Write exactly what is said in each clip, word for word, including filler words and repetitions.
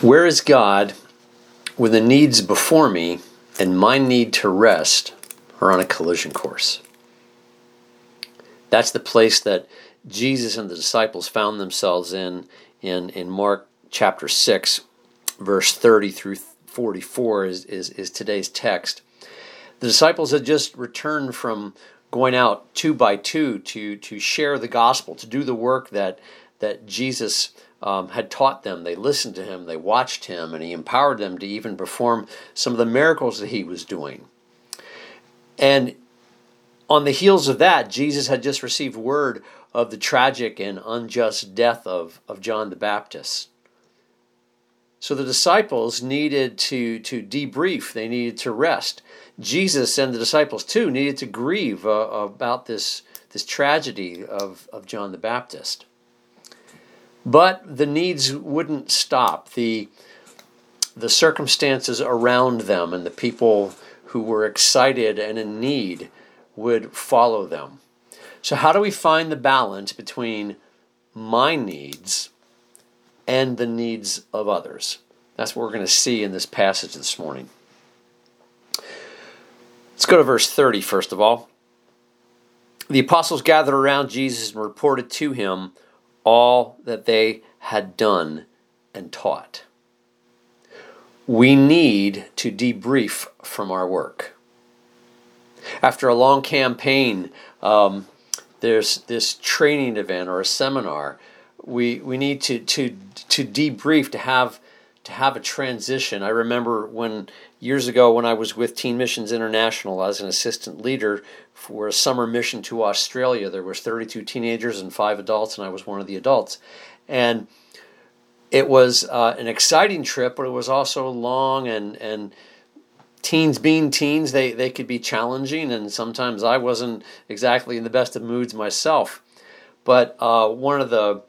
Where is God when the needs before me and my need to rest are on a collision course? That's the place that Jesus and the disciples found themselves in in, in Mark chapter six, verse thirty through forty-four is, is, is today's text. The disciples had just returned from going out two by two to, to share the gospel, to do the work that, that Jesus um, had taught them. They listened to him, they watched him, and he empowered them to even perform some of the miracles that he was doing. And on the heels of that, Jesus had just received word of the tragic and unjust death of, of John the Baptist. So the disciples needed to, to debrief. They needed to rest. Jesus and the disciples, too, needed to grieve uh, about this, this tragedy of, of John the Baptist. But the needs wouldn't stop. The, the circumstances around them and the people who were excited and in need would follow them. So how do we find the balance between my needs and the needs of others? That's what we're going to see in this passage this morning. Let's go to verse thirty first of all. The apostles gathered around Jesus and reported to him all that they had done and taught. We need to debrief from our work. After a long campaign, um, there's this training event or a seminar. We we need to to to debrief, to have to have a transition. I remember when years ago when I was with Teen Missions International as an assistant leader for a summer mission to Australia. There was thirty-two teenagers and five adults, and I was one of the adults. And it was uh, an exciting trip, but it was also long, and and teens being teens, they, they could be challenging, and sometimes I wasn't exactly in the best of moods myself. But uh, one of the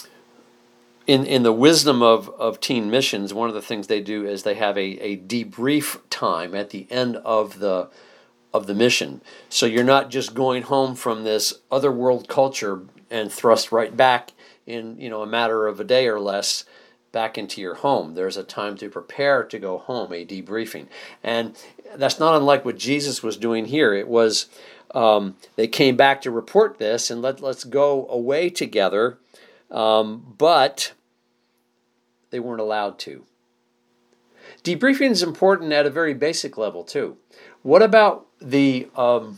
In in the wisdom of, of teen missions, one of the things they do is they have a, a debrief time at the end of the of the mission. So you're not just going home from this other world culture and thrust right back in, you know, a matter of a day or less back into your home. There's a time to prepare to go home, a debriefing. And that's not unlike what Jesus was doing here. It was um, they came back to report this and let let's go away together. Um, but they weren't allowed to. Debriefing is important at a very basic level too. What about the um,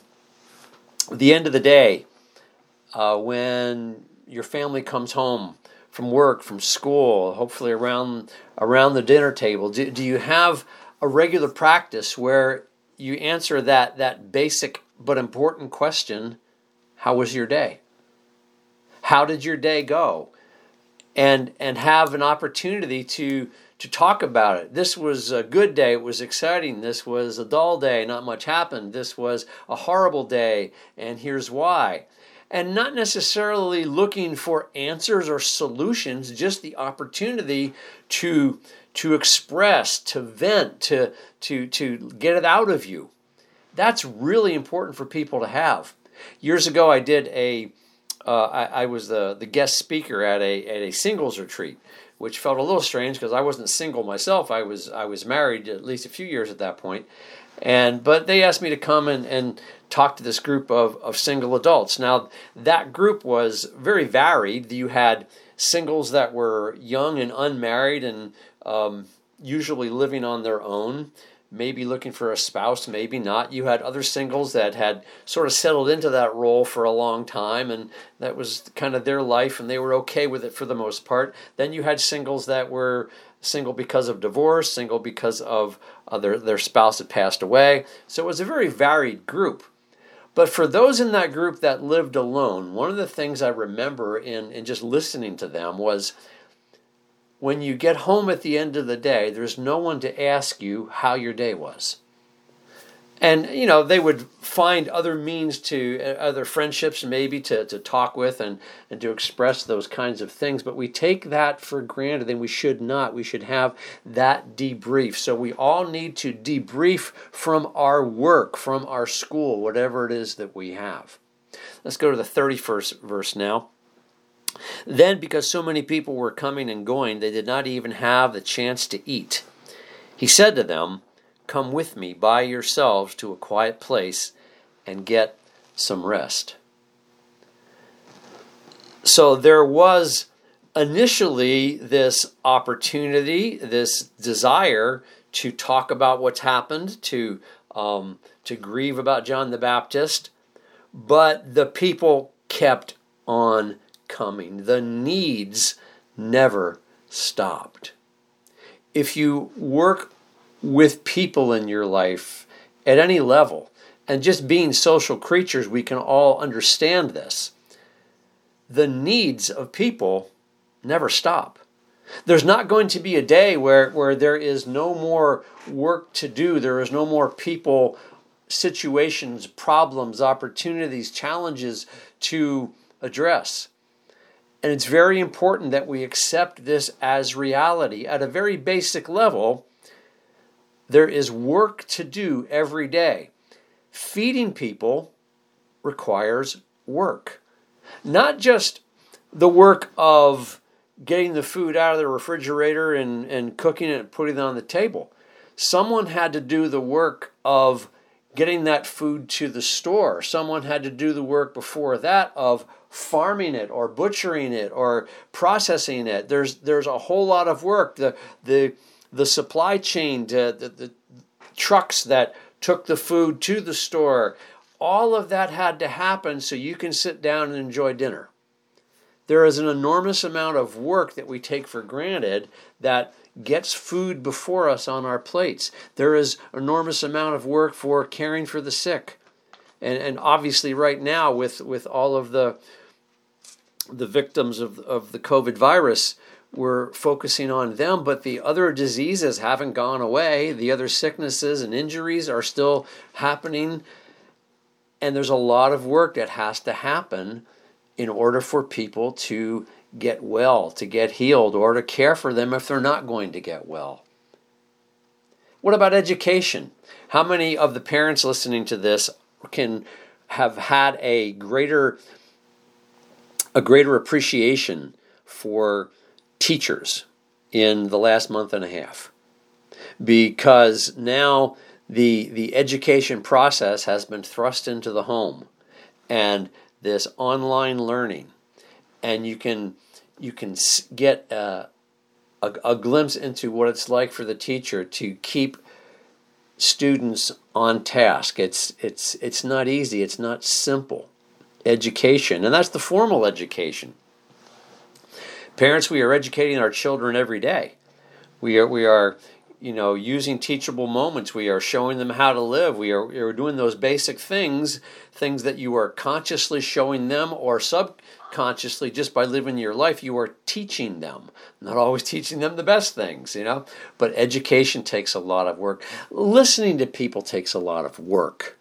the end of the day uh, when your family comes home from work, from school, hopefully around around the dinner table? Do, do you have a regular practice where you answer that that basic but important question? How was your day? How did your day go? And and have an opportunity to to talk about it. This was a good day. It was exciting. This was a dull day. Not much happened. This was a horrible day, and here's why. And not necessarily looking for answers or solutions, just the opportunity to to express, to vent, to to to get it out of you. That's really important for people to have. Years ago, I did a Uh, I, I was the, the guest speaker at a at a singles retreat, which felt a little strange because I wasn't single myself. I was I was married at least a few years at that point, and but they asked me to come and, and talk to this group of, of single adults. Now that group was very varied. You had singles that were young and unmarried and um, usually living on their own, maybe looking for a spouse, maybe not. You had other singles that had sort of settled into that role for a long time, and that was kind of their life, and they were okay with it for the most part. Then you had singles that were single because of divorce, single because of uh, their, their spouse had passed away. So it was a very varied group. But for those in that group that lived alone, one of the things I remember in, in just listening to them was, when you get home at the end of the day, there's no one to ask you how your day was. And, you know, they would find other means to, other friendships maybe to, to talk with and, and to express those kinds of things. But we take that for granted, and we should not. We should have that debrief. So we all need to debrief from our work, from our school, whatever it is that we have. Let's go to the thirty-first verse now. Then, because so many people were coming and going, they did not even have the chance to eat. He said to them, "Come with me by yourselves to a quiet place and get some rest." So there was initially this opportunity, this desire to talk about what's happened, to um, to grieve about John the Baptist, but the people kept on coming. The needs never stopped. If you work with people in your life at any level, and just being social creatures, we can all understand this. The needs of people never stop. There's not going to be a day where, where there is no more work to do. There is no more people, situations, problems, opportunities, challenges to address. And it's very important that we accept this as reality. At a very basic level, there is work to do every day. Feeding people requires work. Not just the work of getting the food out of the refrigerator and, and cooking it and putting it on the table. Someone had to do the work of getting that food to the store. Someone had to do the work before that of farming it or butchering it or processing it. There's there's a whole lot of work. The the the supply chain, to, the, the trucks that took the food to the store, all of that had to happen so you can sit down and enjoy dinner. There is an enormous amount of work that we take for granted that gets food before us on our plates. There is an enormous amount of work for caring for the sick. And and obviously right now with, with all of the the victims of, of the COVID virus, we're focusing on them, but the other diseases haven't gone away. The other sicknesses and injuries are still happening. And there's a lot of work that has to happen in order for people to get well, to get healed, or to care for them if they're not going to get well. What about education? How many of the parents listening to this can have had a greater, a greater appreciation for teachers in the last month and a half? Because now the the education process has been thrust into the home, and this online learning, and you can you can get a, a, a glimpse into what it's like for the teacher to keep students on task. It's it's it's not easy. It's not simple. Education, and that's the formal education. Parents, we are educating our children every day. We are we are you know using teachable moments. We are showing them how to live. We are we are doing those basic things, things that you are consciously showing them or subconsciously just by living your life. You are teaching them. Not always teaching them the best things, you know. But education takes a lot of work. Listening to people takes a lot of work.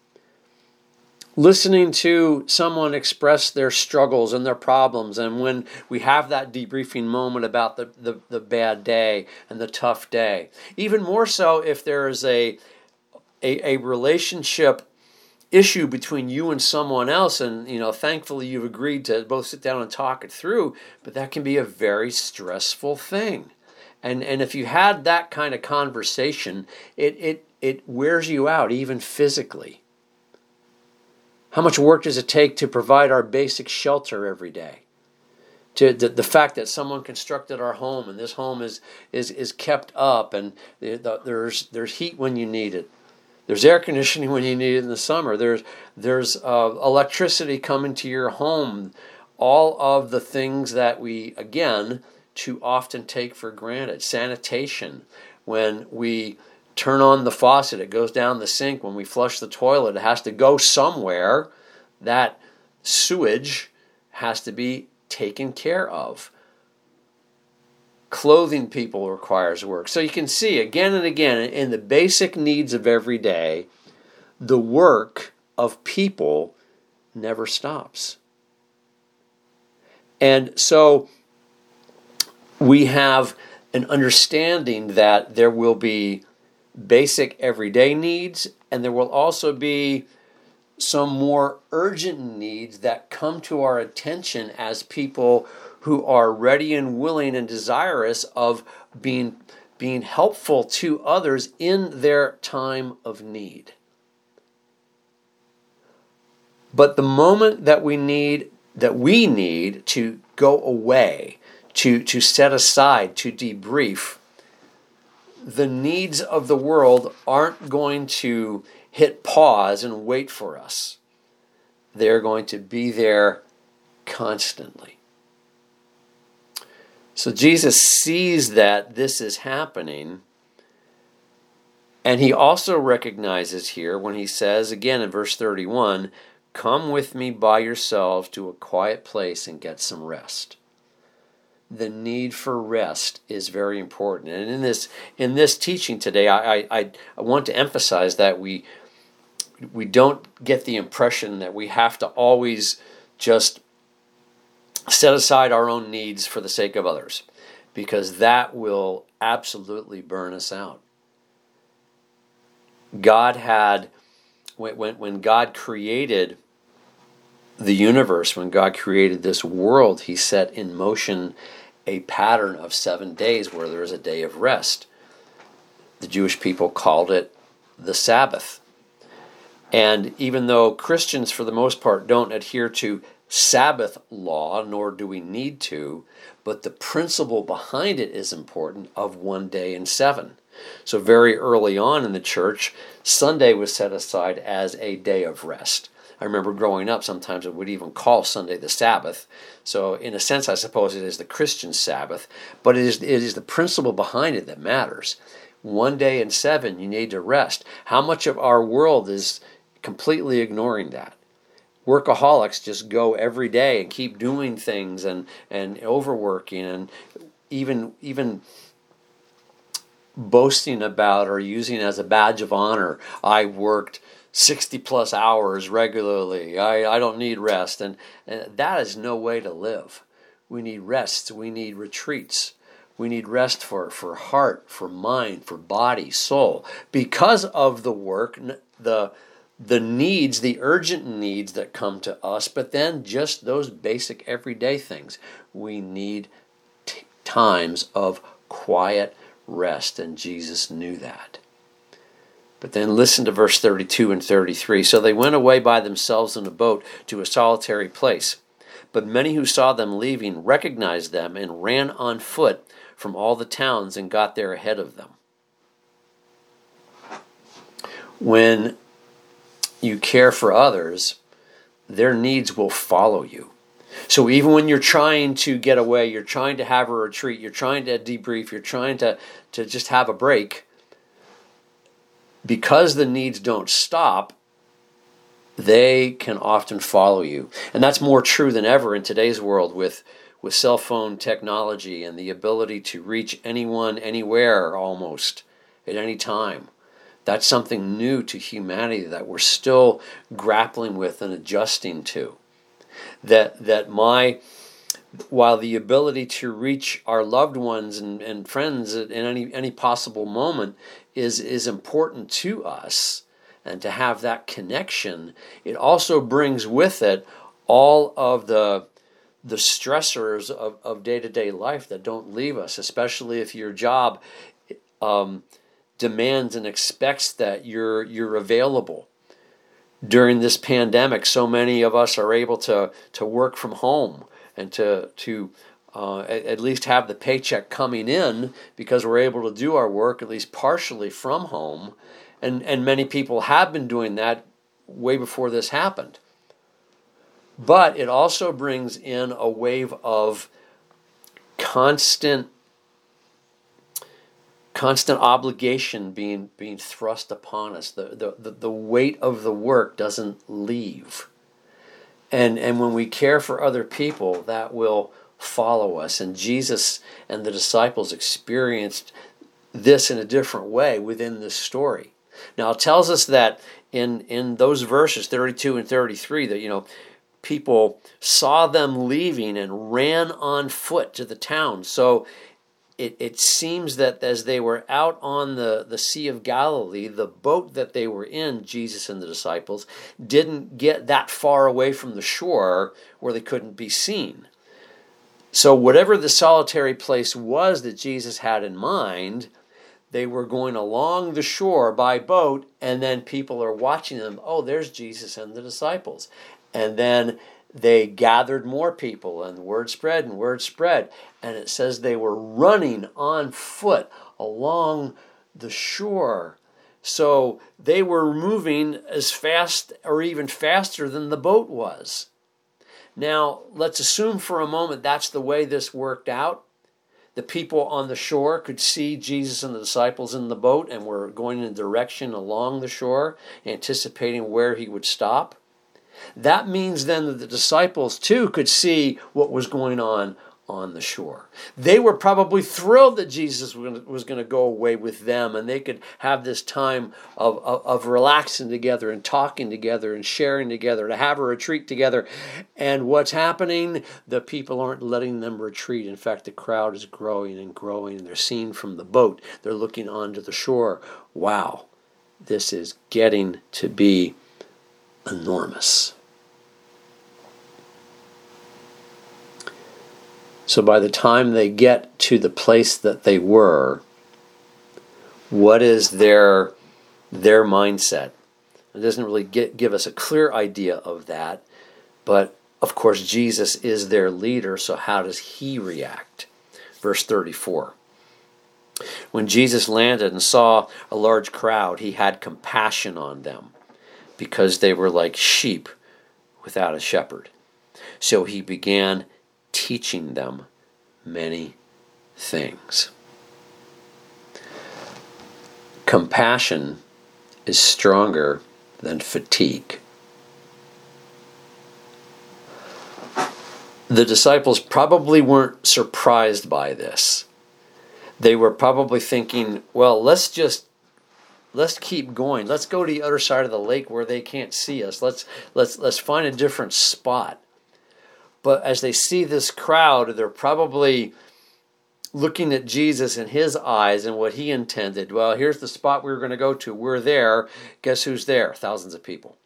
Listening to someone express their struggles and their problems, and when we have that debriefing moment about the, the, the bad day and the tough day. Even more so if there is a, a a relationship issue between you and someone else, and you know, thankfully you've agreed to both sit down and talk it through, but that can be a very stressful thing. And and if you had that kind of conversation, it it it wears you out even physically. How much work does it take to provide our basic shelter every day? To the, the fact that someone constructed our home, and this home is is is kept up, and the, the, there's there's heat when you need it. There's air conditioning when you need it in the summer. There's there's uh, electricity coming to your home. All of the things that we, again, too often take for granted. Sanitation, when we turn on the faucet, it goes down the sink. When we flush the toilet, it has to go somewhere. That sewage has to be taken care of. Clothing people requires work. So you can see again and again in the basic needs of every day, the work of people never stops. And so we have an understanding that there will be basic everyday needs, and there will also be some more urgent needs that come to our attention as people who are ready and willing and desirous of being, being helpful to others in their time of need. But the moment that we need, that we need to go away, to, to set aside, to debrief, the needs of the world aren't going to hit pause and wait for us. They're going to be there constantly. So Jesus sees that this is happening, and he also recognizes here when he says, again in verse thirty-one, "Come with me by yourselves to a quiet place and get some rest." The need for rest is very important. And in this in this teaching today, I, I, I want to emphasize that we we don't get the impression that we have to always just set aside our own needs for the sake of others, because that will absolutely burn us out. God had, when, when, when God created the universe, when God created this world, he set in motion a pattern of seven days where there is a day of rest. The Jewish people called it the Sabbath. And even though Christians, for the most part, don't adhere to Sabbath law, nor do we need to, but the principle behind it is important, of one day in seven. So very early on in the church, Sunday was set aside as a day of rest. I remember growing up, sometimes it would even call Sunday the Sabbath. So in a sense, I suppose it is the Christian Sabbath, but it is, it is the principle behind it that matters. One day in seven, you need to rest. How much of our world is completely ignoring that? Workaholics just go every day and keep doing things and, and overworking and even even boasting about or using as a badge of honor, I worked sixty plus hours regularly. I, I don't need rest. And, and that is no way to live. We need rest. We need retreats. We need rest for, for heart, for mind, for body, soul. Because of the work, the the needs, the urgent needs that come to us, but then just those basic everyday things. We need t- times of quiet rest, and Jesus knew that. But then listen to verse thirty-two and thirty-three. So they went away by themselves in a boat to a solitary place. But many who saw them leaving recognized them and ran on foot from all the towns and got there ahead of them. When you care for others, their needs will follow you. So even when you're trying to get away, you're trying to have a retreat, you're trying to debrief, you're trying to, to just have a break, because the needs don't stop, they can often follow you. And that's more true than ever in today's world with, with cell phone technology and the ability to reach anyone, anywhere, almost, at any time. That's something new to humanity that we're still grappling with and adjusting to. That that my, while the ability to reach our loved ones and, and friends in any any possible moment is, is important to us, and to have that connection, it also brings with it all of the the stressors of, of day-to-day life that don't leave us, especially if your job um, demands and expects that you're you're available. During this pandemic, so many of us are able to to work from home and to to uh, at, at least have the paycheck coming in, because we're able to do our work at least partially from home, and and many people have been doing that way before this happened. But it also brings in a wave of constant constant obligation being being thrust upon us. The, the, the weight of the work doesn't leave. And, and when we care for other people, that will follow us. And Jesus and the disciples experienced this in a different way within this story. Now it tells us that in, in those verses, thirty-two and thirty-three, that, you know, people saw them leaving and ran on foot to the town. So it, it seems that as they were out on the, the Sea of Galilee, the boat that they were in, Jesus and the disciples, didn't get that far away from the shore where they couldn't be seen. So whatever the solitary place was that Jesus had in mind, they were going along the shore by boat, and then people are watching them. Oh, there's Jesus and the disciples. And then they gathered more people, and word spread and word spread. And it says they were running on foot along the shore. So they were moving as fast or even faster than the boat was. Now, let's assume for a moment that's the way this worked out. The people on the shore could see Jesus and the disciples in the boat and were going in a direction along the shore, anticipating where he would stop. That means then that the disciples too could see what was going on on the shore. They were probably thrilled that Jesus was going to go away with them, and they could have this time of, of, of relaxing together and talking together and sharing together, to have a retreat together. And what's happening? The people aren't letting them retreat. In fact, the crowd is growing and growing, and they're seen from the boat. They're looking onto the shore. Wow, this is getting to be enormous. So by the time they get to the place that they were, what is their their mindset? It doesn't really get, give us a clear idea of that, but of course Jesus is their leader, so how does he react? Verse thirty-four. When Jesus landed and saw a large crowd, he had compassion on them, because they were like sheep without a shepherd. So he began teaching them many things. Compassion is stronger than fatigue. The disciples probably weren't surprised by this. They were probably thinking, well, let's just Let's keep going. Let's go to the other side of the lake where they can't see us. Let's let's let's find a different spot. But as they see this crowd, they're probably looking at Jesus in his eyes and what he intended. Well, here's the spot we were going to go to. We're there. Guess who's there? Thousands of people.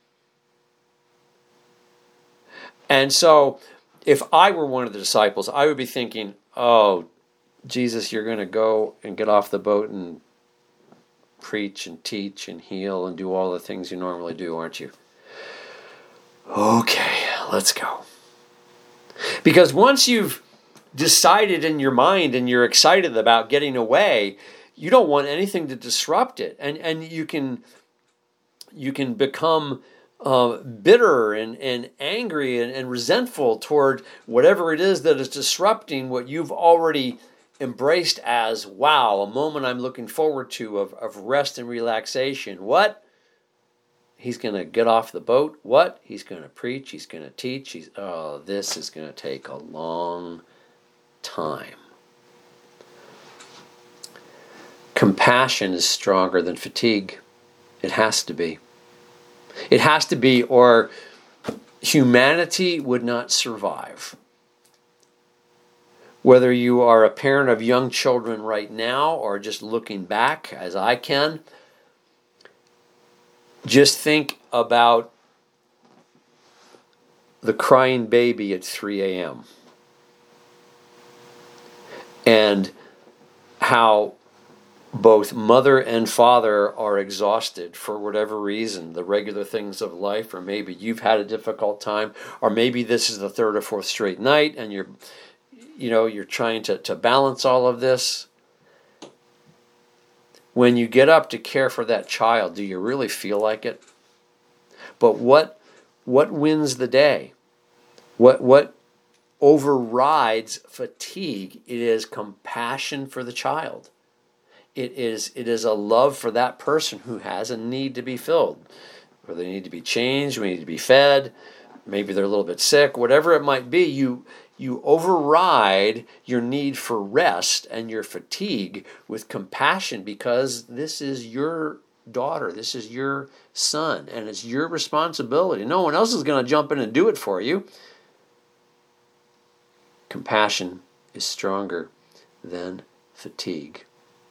And so if I were one of the disciples, I would be thinking, oh, Jesus, you're going to go and get off the boat and preach and teach and heal and do all the things you normally do, aren't you? Okay, let's go. Because once you've decided in your mind and you're excited about getting away, you don't want anything to disrupt it. And and you can you can become uh, bitter and, and angry and, and resentful toward whatever it is that is disrupting what you've already embraced as, wow, a moment I'm looking forward to of, of rest and relaxation. What? He's going to get off the boat. What? He's going to preach. He's going to teach. He's, oh, this is going to take a long time. Compassion is stronger than fatigue. It has to be. It has to be, or humanity would not survive. Whether you are a parent of young children right now or just looking back, as I can, just think about the crying baby at three a.m. and how both mother and father are exhausted for whatever reason, the regular things of life, or maybe you've had a difficult time, or maybe this is the third or fourth straight night and you're, you know, you're trying to, to balance all of this. When you get up to care for that child, do you really feel like it? But what what wins the day? What what overrides fatigue? It is compassion for the child. It is it is a love for that person who has a need to be filled. Or they need to be changed, we need to be fed, maybe they're a little bit sick, whatever it might be, you You override your need for rest and your fatigue with compassion, because this is your daughter, this is your son, and it's your responsibility. No one else is going to jump in and do it for you. Compassion is stronger than fatigue.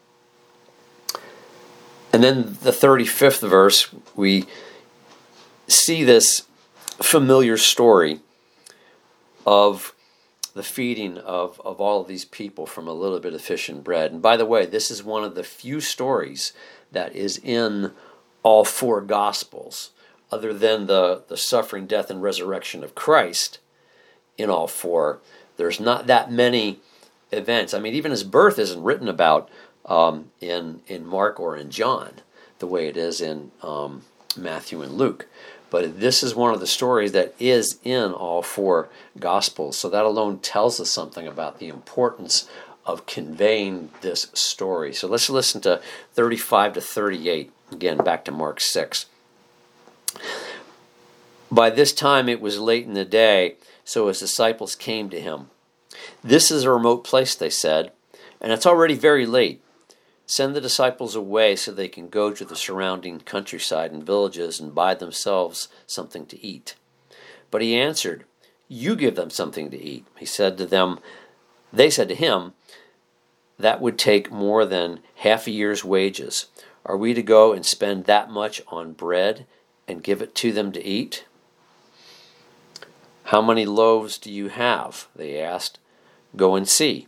And then the thirty-fifth verse, we see this familiar story of the feeding of, of all of these people from a little bit of fish and bread. And by the way, this is one of the few stories that is in all four Gospels, other than the, the suffering, death, and resurrection of Christ in all four. There's not that many events. I mean, even his birth isn't written about um, in, in Mark or in John the way it is in um, Matthew and Luke. But this is one of the stories that is in all four Gospels. So that alone tells us something about the importance of conveying this story. So let's listen to thirty-five to thirty-eight. Again, back to Mark six. By this time it was late in the day, so his disciples came to him. "This is a remote place," they said, "and it's already very late. Send the disciples away so they can go to the surrounding countryside and villages and buy themselves something to eat." But he answered, "You give them something to eat." He said to them, they said to him, "That would take more than half a year's wages. Are we to go and spend that much on bread and give it to them to eat?" "How many loaves do you have?" they asked. "Go and see."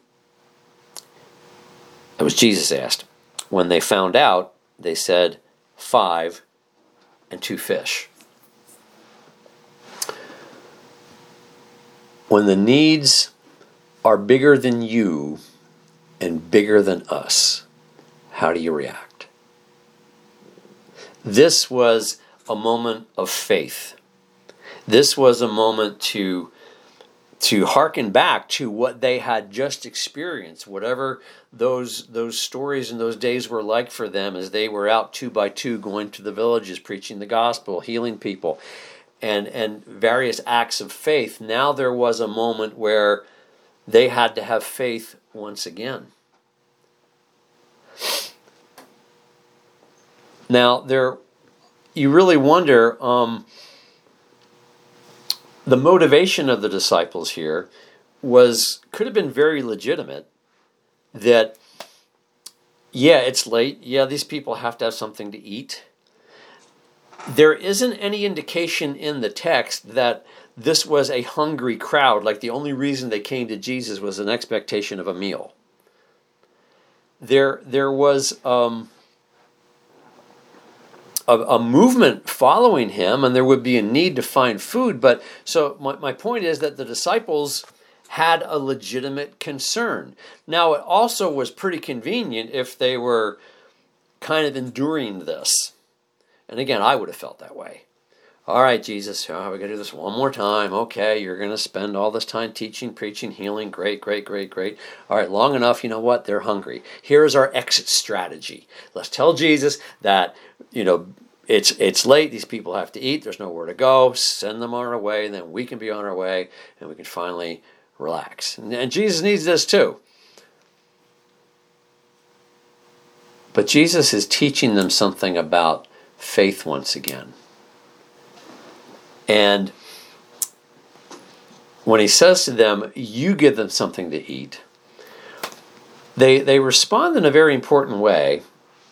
It was Jesus asked. When they found out, they said, "Five and two fish." When the needs are bigger than you and bigger than us, how do you react? This was a moment of faith. This was a moment to to hearken back to what they had just experienced, whatever those those stories and those days were like for them as they were out two by two going to the villages, preaching the gospel, healing people, and, and various acts of faith. Now there was a moment where they had to have faith once again. Now, there, you really wonder... Um, The motivation of the disciples here was could have been very legitimate. That, yeah, it's late. Yeah, these people have to have something to eat. There isn't any indication in the text that this was a hungry crowd, like the only reason they came to Jesus was an expectation of a meal. There, there was... Um, A, a movement following him, and there would be a need to find food. But so my, my point is that the disciples had a legitimate concern. Now, it also was pretty convenient if they were kind of enduring this. And again, I would have felt that way. All right, Jesus, oh, we're going to do this one more time. Okay, you're going to spend all this time teaching, preaching, healing. Great, great, great, great. All right, long enough. You know what? They're hungry. Here's our exit strategy. Let's tell Jesus that, you know, it's it's late. These people have to eat. There's nowhere to go. Send them on our way, and then we can be on our way, and we can finally relax. And, and Jesus needs this too. But Jesus is teaching them something about faith once again. And when he says to them, "You give them something to eat," they they respond in a very important way.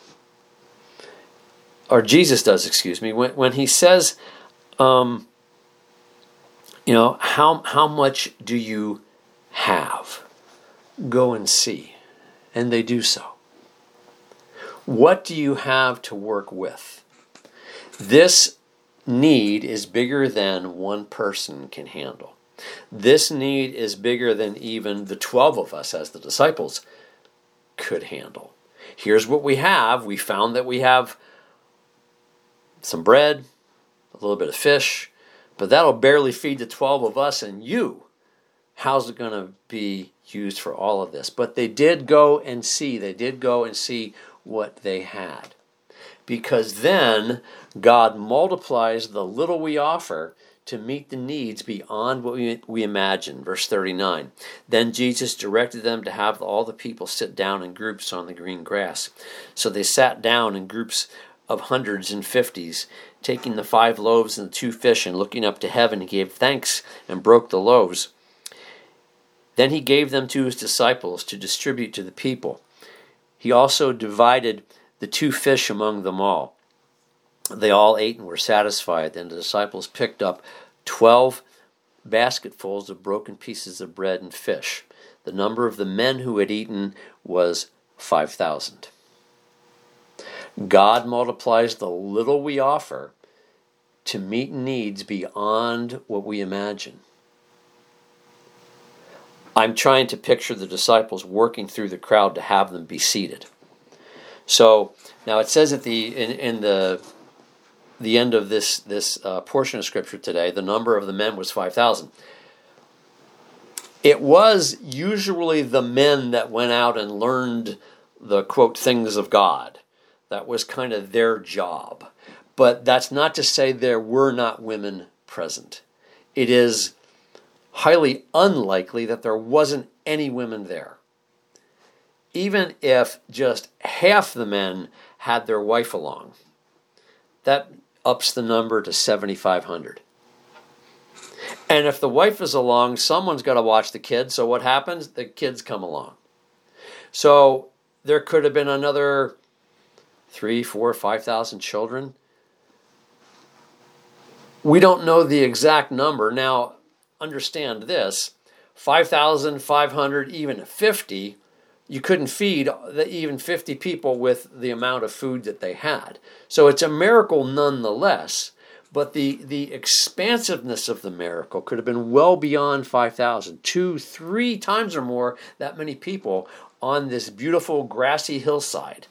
Or Jesus does, excuse me, when when he says, um, you know, how how much do you have? Go and see. And they do so. What do you have to work with? This need is bigger than one person can handle. This need is bigger than even the twelve of us as the disciples could handle. Here's what we have. We found that we have some bread, a little bit of fish, but that'll barely feed the twelve of us and you. How's it going to be used for all of this? But they did go and see. They did go and see what they had. Because then God multiplies the little we offer to meet the needs beyond what we, we imagine. Verse thirty-nine. Then Jesus directed them to have all the people sit down in groups on the green grass. So they sat down in groups of hundreds and fifties, taking the five loaves and the two fish, and looking up to heaven, he gave thanks and broke the loaves. Then he gave them to his disciples to distribute to the people. He also divided the two fish among them all. They all ate and were satisfied. Then the disciples picked up twelve basketfuls of broken pieces of bread and fish. The number of the men who had eaten was five thousand. God multiplies the little we offer to meet needs beyond what we imagine. I'm trying to picture the disciples working through the crowd to have them be seated. So now it says at the in, in the the end of this this uh, portion of Scripture today, the number of the men was five thousand. It was usually the men that went out and learned the, quote, things of God. That was kind of their job. But that's not to say there were not women present. It is highly unlikely that there wasn't any women there. Even if just half the men had their wife along, that ups the number to seventy-five hundred. And if the wife is along, someone's got to watch the kids. So what happens? The kids come along. So there could have been another three, four, five thousand children. We don't know the exact number. Now, understand this: five thousand five hundred, even fifty. You couldn't feed the, even fifty people with the amount of food that they had. So it's a miracle nonetheless. But the, the expansiveness of the miracle could have been well beyond five thousand. Two, three times or more that many people on this beautiful grassy hillside.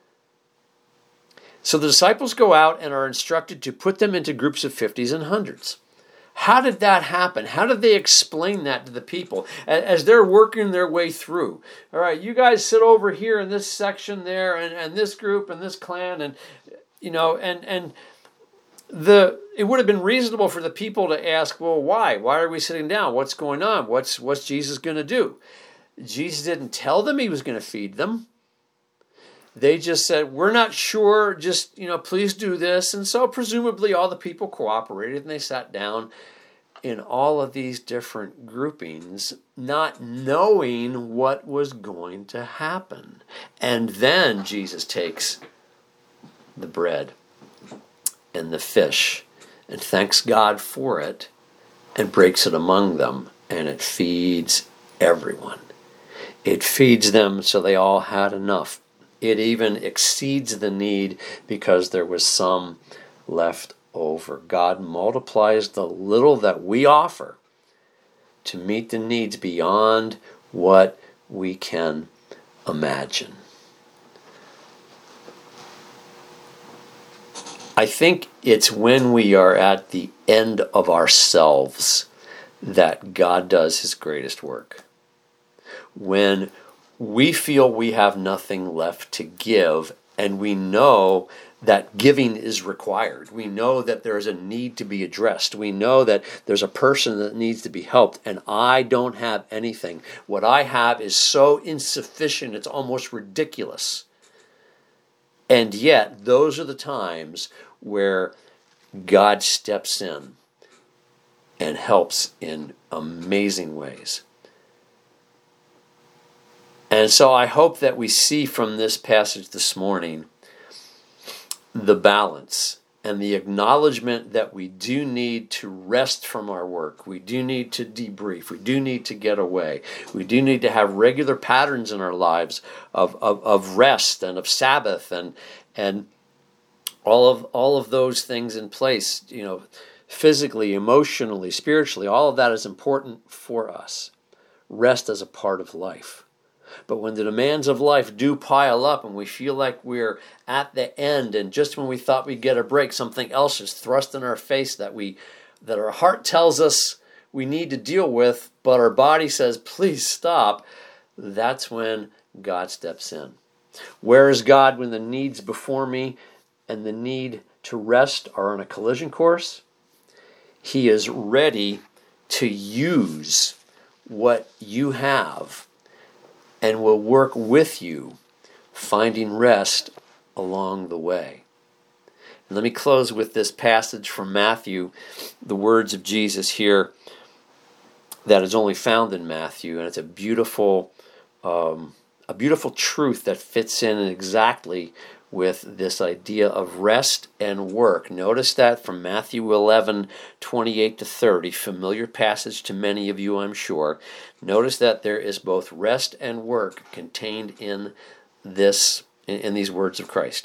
So the disciples go out and are instructed to put them into groups of fifties and hundreds. How did that happen? How did they explain that to the people as they're working their way through? All right, you guys sit over here in this section there, and, and this group and this clan, and you know, and and the it would have been reasonable for the people to ask, well, why? Why are we sitting down? What's going on? What's what's Jesus going to do? Jesus didn't tell them he was going to feed them. They just said, we're not sure, just, you know, please do this. And so presumably all the people cooperated and they sat down in all of these different groupings, not knowing what was going to happen. And then Jesus takes the bread and the fish and thanks God for it and breaks it among them, and it feeds everyone. It feeds them so they all had enough. It even exceeds the need because there was some left over. God multiplies the little that we offer to meet the needs beyond what we can imagine. I think it's when we are at the end of ourselves that God does his greatest work. When we feel we have nothing left to give, and we know that giving is required. We know that there is a need to be addressed. We know that there's a person that needs to be helped, and I don't have anything. What I have is so insufficient, it's almost ridiculous. And yet, those are the times where God steps in and helps in amazing ways. And so I hope that we see from this passage this morning the balance and the acknowledgement that we do need to rest from our work. We do need to debrief. We do need to get away. We do need to have regular patterns in our lives of, of, of rest and of Sabbath and and all of all of those things in place, you know, physically, emotionally, spiritually. All of that is important for us. Rest as a part of life. But when the demands of life do pile up and we feel like we're at the end, and just when we thought we'd get a break, something else is thrust in our face that we, that our heart tells us we need to deal with, but our body says, please stop, that's when God steps in. Where is God when the needs before me and the need to rest are on a collision course? He is ready to use what you have and will work with you, finding rest along the way. And let me close with this passage from Matthew, the words of Jesus here that is only found in Matthew, and it's a beautiful um, a beautiful truth that fits in exactly with this idea of rest and work. Notice that from Matthew eleven, twenty-eight to thirty, familiar passage to many of you, I'm sure. Notice that there is both rest and work contained in this, in, in these words of Christ.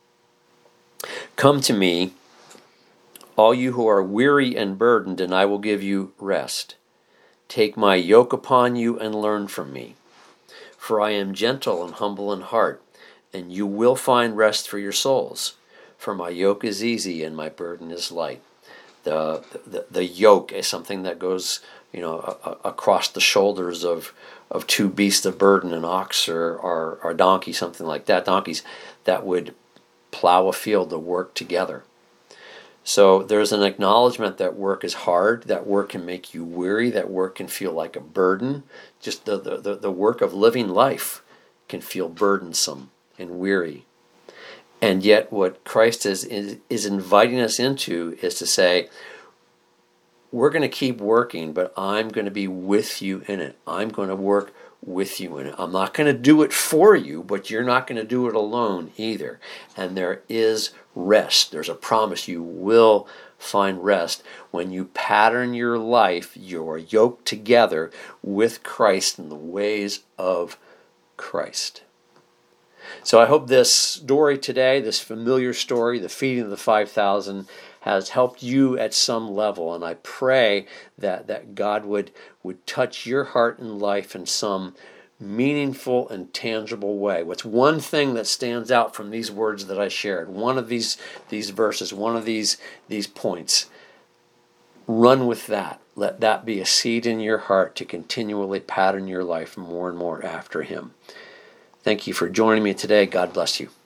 Come to me, all you who are weary and burdened, and I will give you rest. Take my yoke upon you and learn from me. For I am gentle and humble in heart, and you will find rest for your souls. For my yoke is easy and my burden is light. The the, the yoke is something that goes, you know, a, a, across the shoulders of, of two beasts of burden, an ox or, or, or a donkey, something like that. Donkeys that would plow a field to work together. So there's an acknowledgement that work is hard, that work can make you weary, that work can feel like a burden. Just the, the, the work of living life can feel burdensome and weary. And yet what Christ is, is, is inviting us into is to say, we're going to keep working, but I'm going to be with you in it. I'm going to work with you in it. I'm not going to do it for you, but you're not going to do it alone either. And there is rest. There's a promise you will find rest when you pattern your life, you're yoked together with Christ in the ways of Christ. So I hope this story today, this familiar story, the feeding of the five thousand, has helped you at some level. And I pray that, that God would, would touch your heart and life in some meaningful and tangible way. What's one thing that stands out from these words that I shared? One of these, these verses, one of these, these points. Run with that. Let that be a seed in your heart to continually pattern your life more and more after Him. Thank you for joining me today. God bless you.